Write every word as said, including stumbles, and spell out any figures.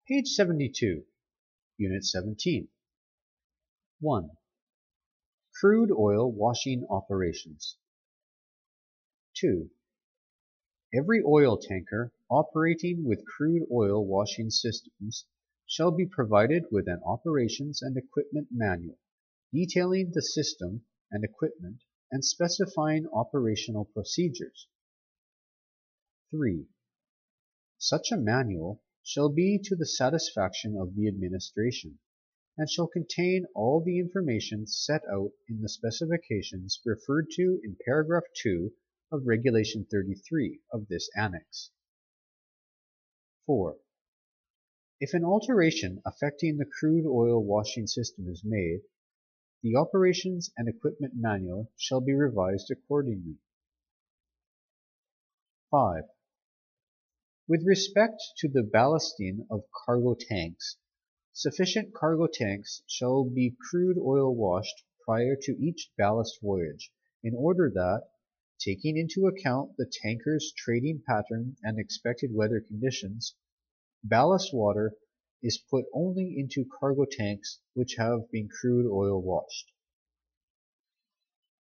Page seventy-two, Unit seventeen. one. Crude oil washing operations. two. Every oil tanker operating with crude oil washing systems shall be provided with an operations and equipment manual detailing the system and equipment and specifying operational procedures. three. Such a manual shall be to the satisfaction of the administration, and shall contain all the information set out in the specifications referred to in paragraph two of Regulation thirty-three of this Annex. four. If an alteration affecting the crude oil washing system is made, the Operations and Equipment Manual shall be revised accordingly. five. With respect to the ballasting of cargo tanks, sufficient cargo tanks shall be crude oil washed prior to each ballast voyage, in order that, taking into account the tanker's trading pattern and expected weather conditions, ballast water is put only into cargo tanks which have been crude oil washed.